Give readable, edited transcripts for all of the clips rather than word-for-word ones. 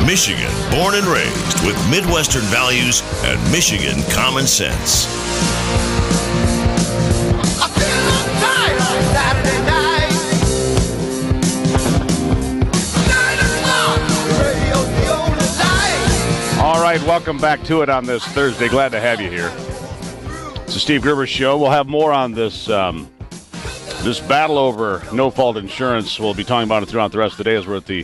Michigan, born and raised with Midwestern values and Michigan common sense. I feel a little tired on Saturday night. 9 o'clock, the radio's the only light. All right, welcome back to it on this Thursday. Glad to have you here. It's the Steve Gerber Show. We'll have more on this this battle over no-fault insurance. We'll be talking about it throughout the rest of the day as we're at the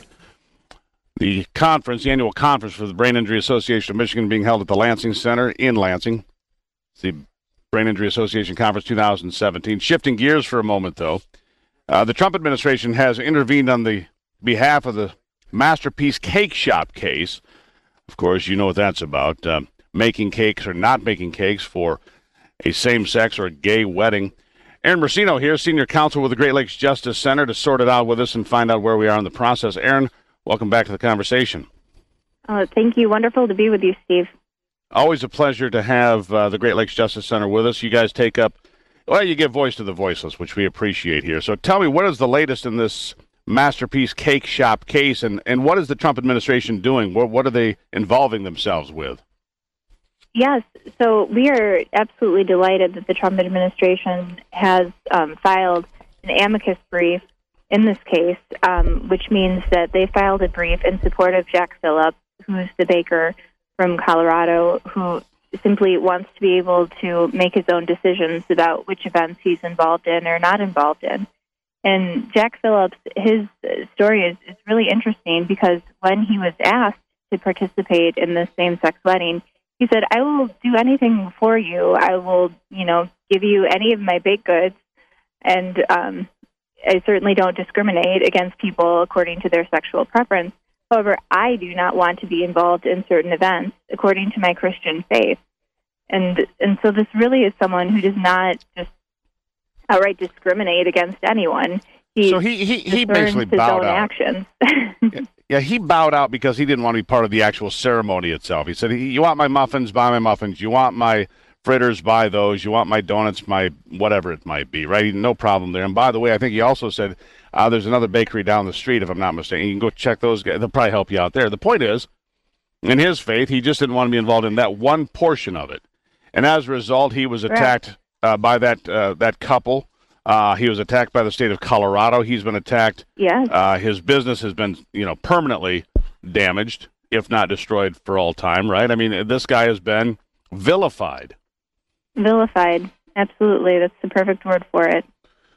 conference, the annual conference for the Brain Injury Association of Michigan being held at the Lansing Center in Lansing. It's the Brain Injury Association Conference 2017. Shifting gears for a moment, though, the Trump administration has intervened on the behalf of the Masterpiece Cake Shop case. Of course, you know what that's about, making cakes or not making cakes for a same-sex or a gay wedding. Aaron Mercino here, senior counsel with the Great Lakes Justice Center, to sort it out with us and find out where we are in the process. Aaron, welcome back to the conversation. Thank you. Wonderful to be with you, Steve. Always a pleasure to have the Great Lakes Justice Center with us. You guys take up, well, you give voice to the voiceless, which we appreciate here. So tell me, what is the latest in this Masterpiece Cake Shop case, and what is the Trump administration doing? What are they involving themselves with? Yes, so we are absolutely delighted that the Trump administration has filed an amicus brief in this case, which means that they filed a brief in support of Jack Phillips, who's the baker from Colorado, who simply wants to be able to make his own decisions about which events he's involved in or not involved in. And Jack Phillips, his story is really interesting because when he was asked to participate in this same-sex wedding, he said, I will do anything for you. I will, give you any of my baked goods. And I certainly don't discriminate against people according to their sexual preference. However, I do not want to be involved in certain events according to my Christian faith. And so this really is someone who does not just outright discriminate against anyone. So he basically bowed out. Actions. Yeah, he bowed out because he didn't want to be part of the actual ceremony itself. He said, you want my muffins, buy my muffins. You want my fritters, buy those. You want my donuts, my whatever it might be, right? No problem there. And by the way, I think he also said there's another bakery down the street, if I'm not mistaken. You can go check those guys. They'll probably help you out there. The point is, in his faith, he just didn't want to be involved in that one portion of it. And as a result, he was attacked by that couple. He was attacked by the state of Colorado. He's been attacked. Yes. His business has been, permanently damaged, if not destroyed for all time, right? I mean, this guy has been vilified. Vilified. Absolutely. That's the perfect word for it.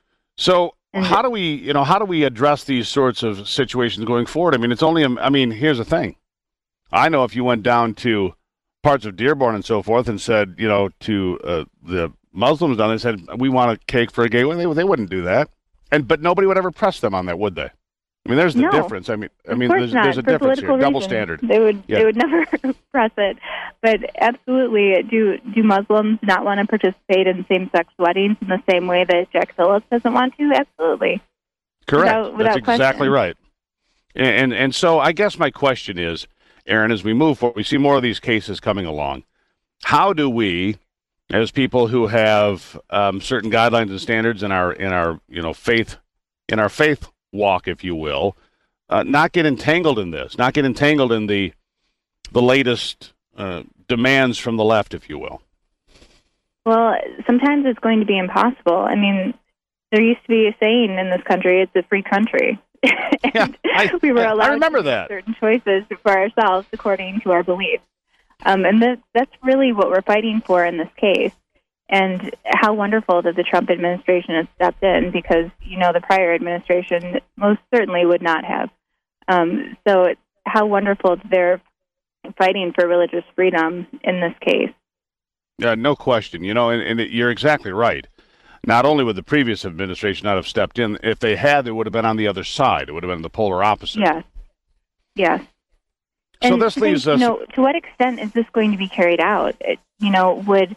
So how do we address these sorts of situations going forward? I mean, here's the thing. I know if you went down to parts of Dearborn and so forth and said, to the Muslims down there, said, we want a cake for a gay wedding, they wouldn't do that. But nobody would ever press them on that, would they? I mean, there's the difference. I mean, there's a difference here. Double standard. They would never press it. But absolutely, do Muslims not want to participate in same-sex weddings in the same way that Jack Phillips doesn't want to? Absolutely. Correct. Without That's exactly right. And so I guess my question is, Aaron, as we move forward, we see more of these cases coming along. How do we, as people who have certain guidelines and standards in our faith walk, if you will, not get entangled in this, not get entangled in the latest demands from the left, if you will? Well, sometimes it's going to be impossible. I mean, there used to be a saying in this country, it's a free country. We were allowed to make certain choices for ourselves according to our beliefs. And that's really what we're fighting for in this case. And how wonderful that the Trump administration has stepped in, because, the prior administration most certainly would not have. So how wonderful that they're fighting for religious freedom in this case. No question. And you're exactly right. Not only would the previous administration not have stepped in, if they had, it would have been on the other side. It would have been the polar opposite. Yes. So and this leaves us... to what extent is this going to be carried out? Would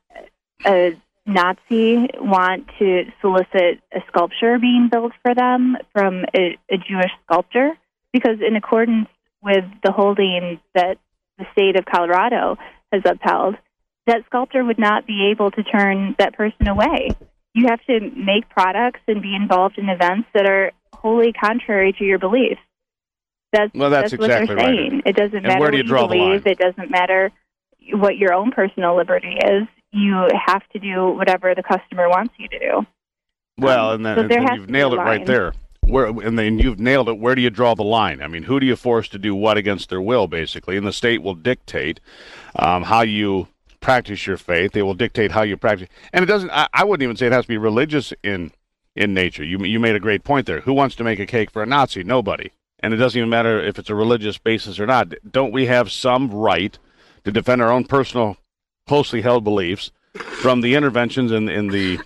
a Nazi want to solicit a sculpture being built for them from a Jewish sculptor? Because in accordance with the holding that the state of Colorado has upheld, that sculptor would not be able to turn that person away. You have to make products and be involved in events that are wholly contrary to your beliefs. That's what exactly they're saying. right. It doesn't matter where do you what draw you believe. the line? It doesn't matter what your own personal liberty is. You have to do whatever the customer wants you to do. Well, and then you've nailed it right there. And then you've nailed it. Where do you draw the line? I mean, who do you force to do what against their will, basically? And the state will dictate how you practice your faith. They will dictate how you practice. And it doesn't. I wouldn't even say it has to be religious in nature. You made a great point there. Who wants to make a cake for a Nazi? Nobody. And it doesn't even matter if it's a religious basis or not. Don't we have some right to defend our own personal, closely held beliefs from the interventions in the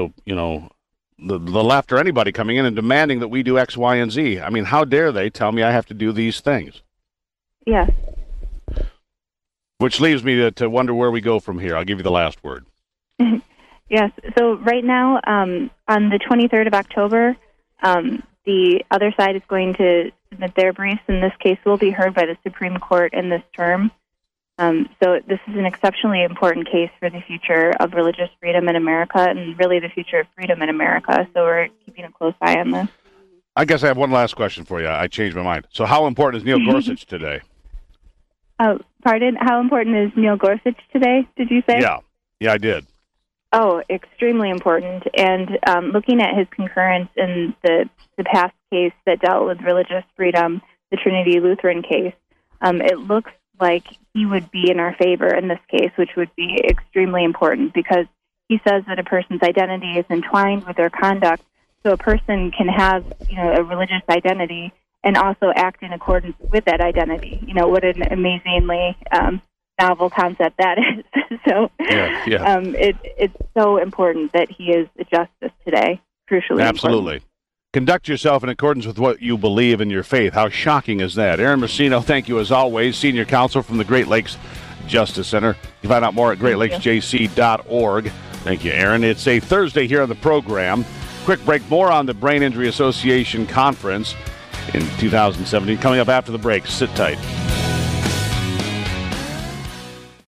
left or anybody coming in and demanding that we do X, Y, and Z? I mean, how dare they tell me I have to do these things? Yes. Which leaves me to wonder where we go from here. I'll give you the last word. Yes. So right now, on the 23rd of October, the other side is going to submit their briefs, and this case will be heard by the Supreme Court in this term. So this is an exceptionally important case for the future of religious freedom in America and really the future of freedom in America. So we're keeping a close eye on this. I guess I have one last question for you. I changed my mind. So how important is Neil Gorsuch today? Pardon? How important is Neil Gorsuch today, did you say? Yeah, I did. Oh, extremely important. And looking at his concurrence in the past case that dealt with religious freedom, the Trinity Lutheran case, it looks like he would be in our favor in this case, which would be extremely important because he says that a person's identity is entwined with their conduct. So a person can have, a religious identity and also act in accordance with that identity. What an amazingly novel concept that is. So it's so important that he is a justice today, crucially Absolutely. Important. Conduct yourself in accordance with what you believe in your faith. How shocking is that? Aaron Messino, thank you as always, Senior Counsel from the Great Lakes Justice Center. You can find out more at greatlakesjc.org. Thank you, Aaron. It's a Thursday here on the program. Quick break, more on the Brain Injury Association Conference in 2017. Coming up after the break. Sit tight.